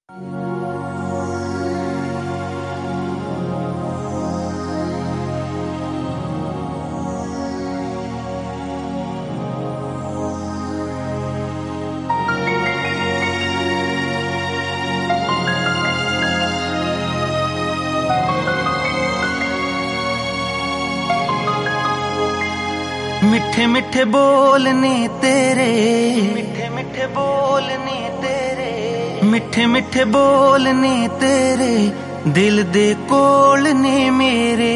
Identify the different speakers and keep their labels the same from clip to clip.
Speaker 1: मिठे मिठे बोलने तेरे, मिठे मिठे बोलने तेरे, मिठे मिठे बोलने तेरे, दिल दे कोल ने मेरे।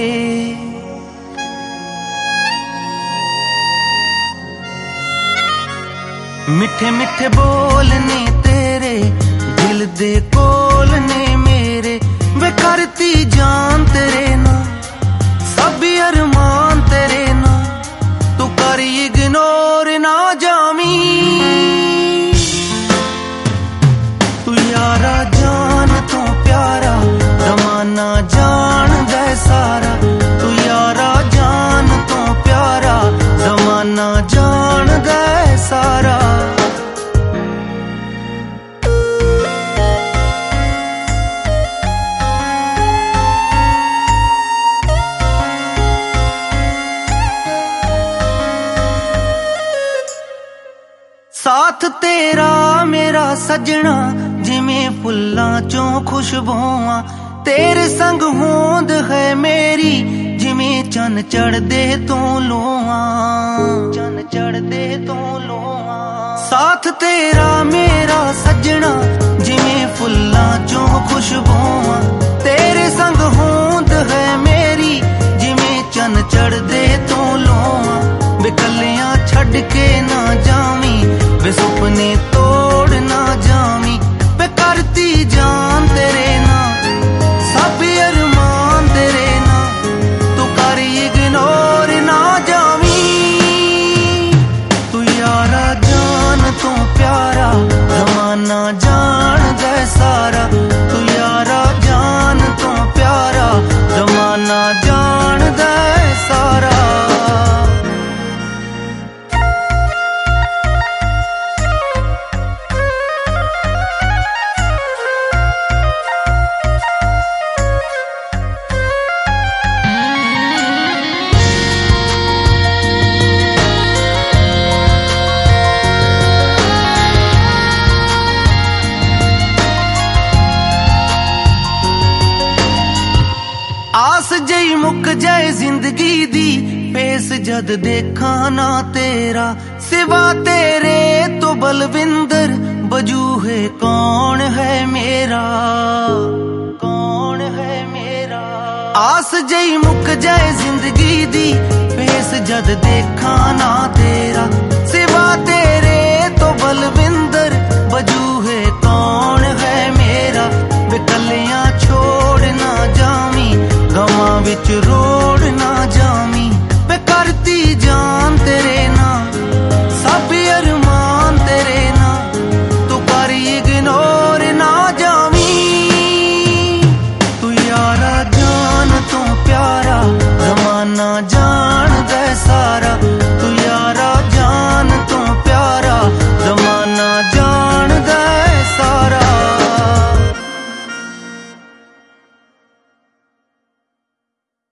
Speaker 1: मिठे मिठे बोलने तेरे, दिल दे कोल ने मेरे। वे करती जान तेरे ना, सब अरमान तेरे ना, तू कर इग्नोर ना जामी। तू यारा जान तो प्यारा, जमाना जान दे सारा। तू यारा जान तो प्यारा, जमाना जान दे सारा। साथ तेरा मेरा सजना, जिमें फुल्लां चों खुशबुआं। तेरे संग होंद है मेरी, जिमें चन चढ़दे तू लोआं, चन चढ़दे तू लोआं। साथ तेरा मेरा सजना, जिमें फुल्लां चों खुशबुआं। तेरे संग होंद है मेरी, जिमें चन चढ़दे तू लोआं। वे कलियां छड़ के ना जावी, वे सुपने तोड़ ना जावी। वे करती जान तेरे ना, सब अरमान तेरे ना, तू कर इग्नोर ना जावी। तू यारा जान तो प्यारा, जमाना जान दे सारा। तू यारा जान तो प्यारा, जमाना जान दे सारा। आस जई मुक जाए जिंदगी दी, फेस जद देखा ना तेरा। सिवा तेरे तो बलविंदर, वजूहे कौन है मेरा, कौन है मेरा। आस जई मुक जाए जिंदगी दी, फेस जद देखा ना तेरा। सिवा तेरे तो बलविंदर, वजूहे कौन है मेरा। वे कलियां छोड़ ना जावी, गवां विच रोड़ ना जावी। वे करती जान तेरे ना, सब अरमान तेरे ना, तू कर इग्नोर ना जावी। तू यारा जान तो प्यारा, जमाना जान दे सारा। तू यारा जान